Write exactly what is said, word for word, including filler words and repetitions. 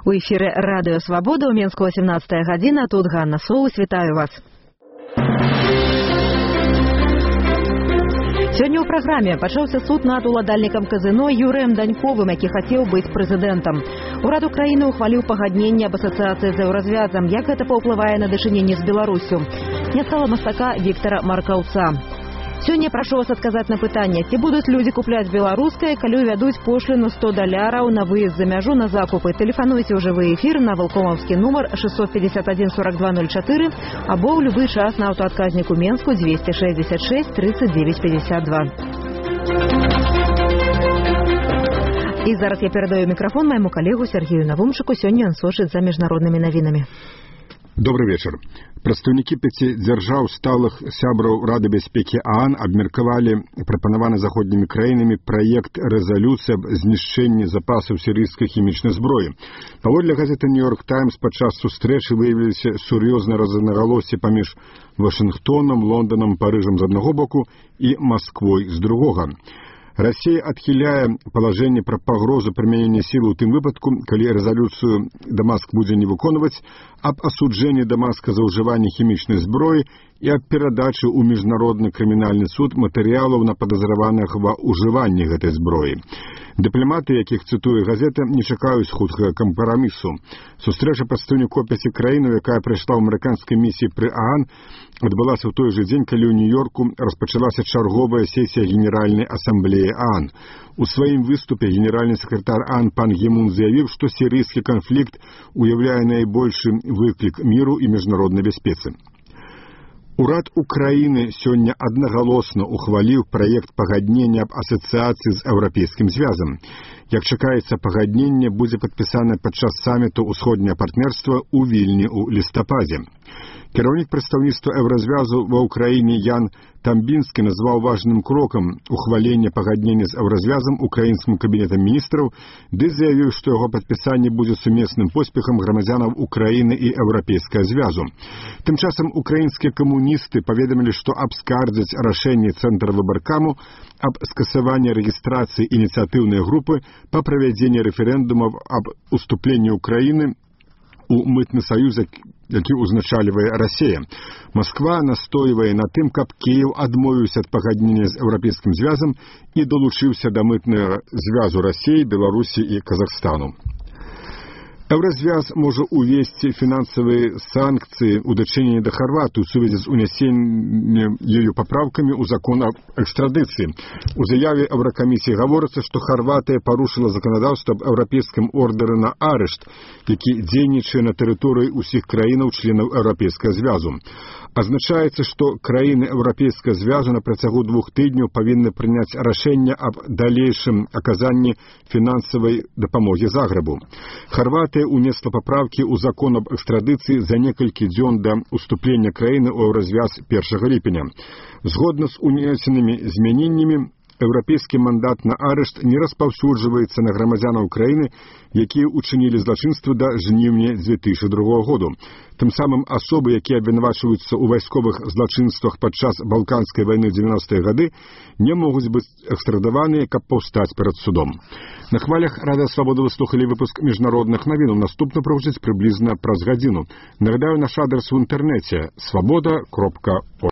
У эфіры Радыё Свабода, у Менску восемнадцатая гадзіна, тут Ганна Соус, вітаю вас. Сёння ў праграме пачаўся суд над уладальнікам казино Юрыем Даньковым, які хацеў быць прэзідэнтам. Урад Украіны ухваліў пагадненне аб асацыяцыі з еўразвязам. Як гэта паўплывае на дачыненне з Беларусю? Не стала мастака Віктара Маркаўца. Сёння прашу вас адказаць на пытанне, ці будуць людзі купляць беларускае, калі ўвядуць пошліну сто даляраў на выезд за мяжу на закупы. Тэлефануйце ў жывы эфір на валкомаўскі нумар шестьсот пятьдесят один сорок два ноль четыре або ў любы час на аўтаадказніку Менску двести шестьдесят шесть тридцать девять пятьдесят два. І зараз я перадаю мікрафон майму калегу Сергею Навумчыку. Сёння ён сочыць за міжнароднымі навінамі. Добрый вечер. Прадстаўнікі пяці дзяржаў сталых сябраў Рады бяспекі ААН абмеркавалі прапанаваны заходнімі краінамі праект рэзалюцыі аб знішчэнні запасаў сірыйскай хімічнай зброі. Паводле газеты «Нью-Йорк Таймс» падчас сустрэчы выявіліся сур'ёзныя рознагалоссі паміж Вашынгтонам, Лонданам, Парыжам з аднаго боку і Масквой з другога. Россия адхіляе палажэнне пра пагрозу прымянення сілы ў тым выпадку, калі рэзалюцыю Дамаск будзе не выконваць, аб асуджэнні Дамаска за ўжыванне хімічнай зброі і аб перадачы ў міжнародны крымінальны суд матэрыялаў на падазраваных ва ўжыванні гэтай зброі. Дыпламаты, якіх цытуе газета, не чакаюць хуткага кампрамісу. Сустрэча прадстаўнікоў пяці краінаў, якая прайшла ў амерыканскай місіі пры ААН, адбылася ў той жа дзень, калі ў Нью-Йорку распачалася чарговая сесія Генеральнай асамблеі ААН. У сваім выступе генеральны сакратар ААН пан Гі Мун заявіў, што сірыйскі канфлікт уяўляе найбольшы выклік міру і міжнароднай бяспецы. Урад Украіны сёння аднагалосна ухваліў праект пагаднення аб асацыяцыі з Еўрапейскім звязам. Як чакаецца, пагадненне будзе падпісана падчас саміту ўсходняе партнерства ў Вільні ў лістападзе. Кіраўнік прадстаўніцтва Еўразвязу ва ўкраіне Ян Тамбінскі назваў важным крокам ухвалення пагаднення з Еўразвязам украінскім кабінетам міністраў, ды заявіў, што яго падпісанне будзе сумесным поспехам грамадзянаў Украіны і Еўрапейскага звязу. Тым часам украінскія камуністы паведамілі, што абскардзяць рашэнне Цэнтра выбаркаму аб скасаванні рэгістрацыі ініцыятыўнай групы па правядзенні рэферэндумаў аб уступленні Украіны у мытны саюз, які узначальвае Расія. Масква настойвае на тым, каб Кіеў адмовіўся ад пагаднення з Еўрапейскім звязам і далучыўся да мытнага звязу Расіі, Беларусі і Казахстану. Еўразвяз можа увесці фінансавыя санкцыі ў дачыненні да Харватыі ў сувязі з унясеннем ёю папраўкамі ў закон аб экстрадыцыі. У заяве Еўракамісіі гаворыцца, што Харватыя парушыла заканадаўства аб еўрапейскім ордэры на арышт, які дзейнічае на тэрыторыі ўсіх краінаў-членаў Еўрапейскага звязу. Азначаецца, што краіны Еўрапейскага звязу на працягу двух тыдняў павінны прыняць рашэнне аб далейшым аказанні фінансавай дапамогі Загребу. Харватыя унесла папраўкі ў закон аб экстрадыцыі за некалькі дзён да ўступлення краіны ў Еўразвяз першага ліпеня. Згодна з унесенымі змяненнямі, еўрапейскі мандат на арышт не распаўсюджваецца на грамадзянаў краіны, якія ўчынілі злачынствы да жніўня дзве тысячы другога году. Тым самым асобы, якія абвінавачваюцца ў вайсковых злачынствах падчас Балканскай вайны ў дзевяностыя гады, не могуць быць экстрадаваныя, каб паўстаць перад судом. На хвалях Радыё Свабода вы слухалі выпуск міжнародных навінаў. Наступна прагучыць прыблізна праз гадзіну. Нагадаю, наш адрас у інтэрнэце свабода кропка орг.